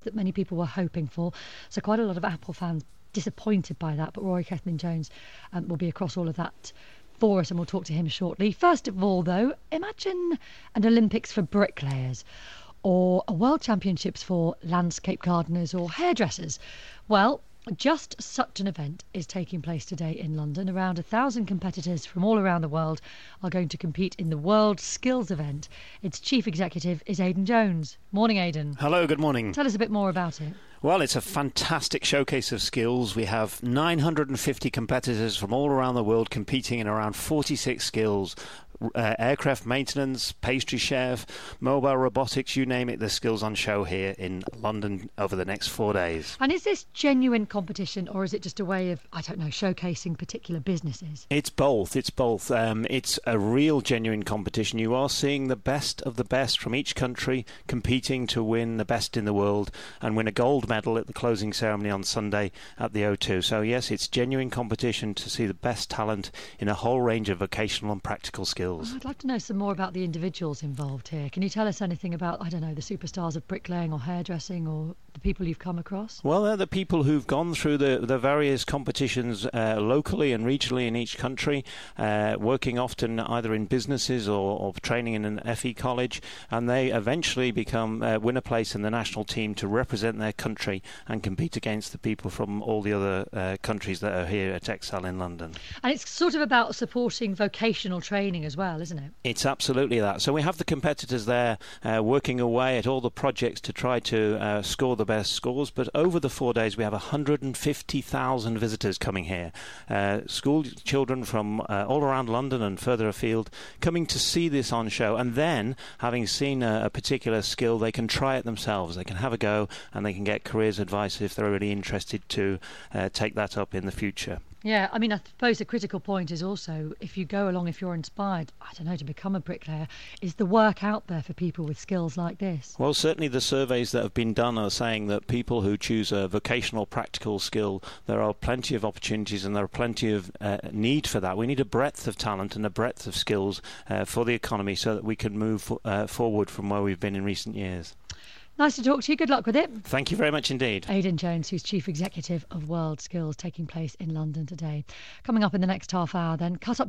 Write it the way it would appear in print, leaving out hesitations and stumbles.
that many people were hoping for. So quite a lot of Apple fans disappointed by that, but Rory Cellan-Jones will be across all of that for us, and we'll talk to him shortly. First of all, though, imagine an Olympics for bricklayers, or a World Championships for landscape gardeners or hairdressers. Well, just such an event is taking place today in London. Around 1,000 competitors from all around the world are going to compete in the World Skills event. Its chief executive is Aidan Jones. Morning, Aidan. Hello, good morning. Tell us a bit more about it. Well, it's a fantastic showcase of skills. We have 950 competitors from all around the world competing in around 46 skills. Aircraft maintenance, pastry chef, mobile robotics, you name it, there's skills on show here in London over the next 4 days. And is this genuine competition, or is it just a way of, showcasing particular businesses? It's both. It's a real genuine competition. You are seeing the best of the best from each country competing to win the best in the world and win a gold medal at the closing ceremony on Sunday at the O2. So yes, it's genuine competition to see the best talent in a whole range of vocational and practical skills. I'd like to know some more about the individuals involved here. Can you tell us anything about, the superstars of bricklaying or hairdressing, or the people you've come across? Well, they're the people who've gone through the various competitions locally and regionally in each country, working often either in businesses or training in an FE college, and they eventually win a place in the national team to represent their country and compete against the people from all the other countries that are here at Excel in London. And it's sort of about supporting vocational training as well, isn't it? It's absolutely that. So we have the competitors there working away at all the projects to try to score the best scores, but over the 4 days we have 150,000 visitors coming here. School children from all around London and further afield coming to see this on show, and then having seen a particular skill, they can try it themselves. They can have a go and they can get careers advice if they're really interested to take that up in the future. Yeah, I suppose a critical point is also, if you go along, if you're inspired, to become a bricklayer, is the work out there for people with skills like this? Well, certainly the surveys that have been done are saying that people who choose a vocational practical skill, there are plenty of opportunities and there are plenty of need for that. We need a breadth of talent and a breadth of skills for the economy so that we can move forward from where we've been in recent years. Nice to talk to you. Good luck with it. Thank you very much indeed. Aidan Jones, who's Chief Executive of World Skills, taking place in London today. Coming up in the next half hour then, cut up